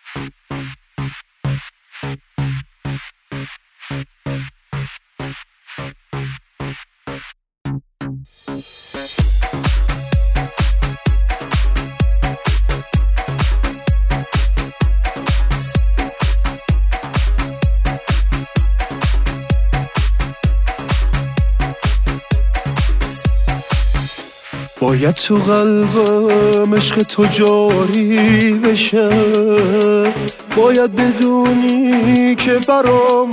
باید تو قلبم عشق تو جاری بشه، باید بدونی که برام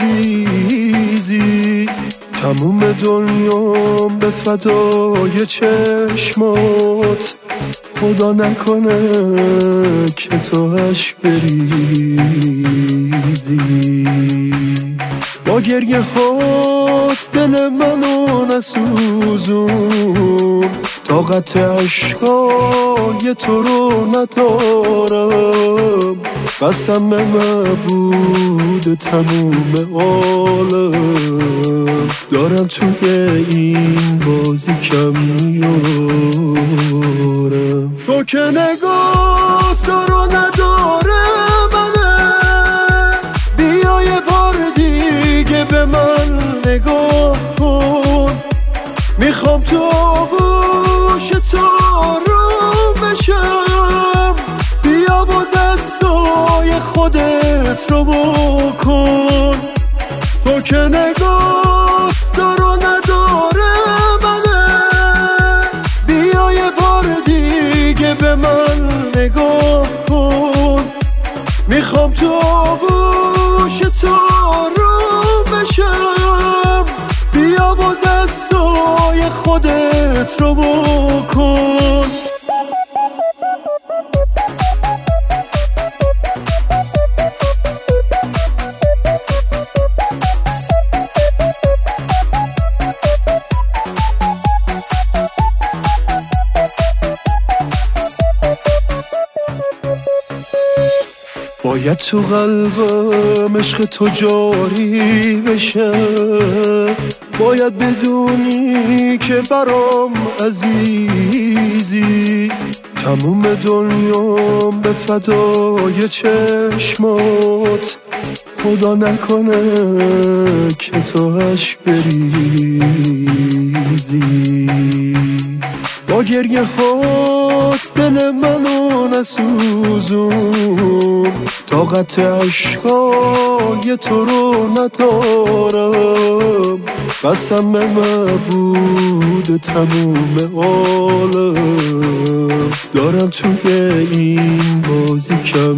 عزیزی، تموم دنیام به فدای چشمات، خدا نکنه که تو اشک بریزی. با گریه هات دل منو نسوزون، طاقت عشقای تو رو ندارم، قسم معبود تموم عالم، دارم توی این بازی کم میارم. تو که نگات دارو نداره منه، بیا یه بار دیگه به من نگاه کن، میخوام تو آغوش تو آروم بشم، بیا با دستای خودت رو بکن. تو که نگات دارو نداره منه، بیا یه بار دیگه به من نگاه کن، میخوام تو آغوش تو آروم بشم، بیا با دستای خودت رو بکن. باید تو قلبم عشق تو جاری بشه، باید بدونی که برام عزیزی، تموم دنیام به فدای چشمات، خدا نکنه که تو اشک بریزی. با گریه هات دل منو نسوزون، طاقت عشقای تو رو ندارم، قسم معبود تموم عالم، دارم توی این بازی کم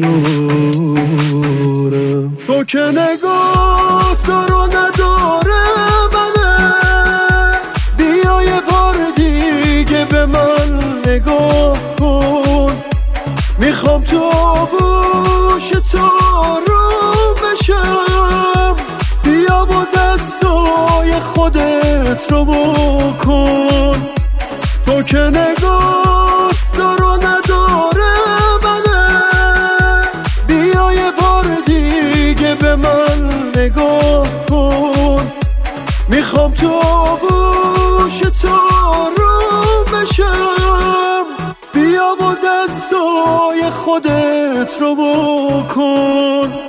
میارم. تو که نگات دارو نداره منه، بیا یه بار دیگه به من نگاه کن، میخوام تو آغوش تو آروم بشم، بیا با دستای خودت رو بکن. تو که نگات دارو نداره منه، بیا یه بار دیگه به من نگاه کن، میخوام تو آغوش تو آروم بشم، بیا با دستای خودت رو بکن.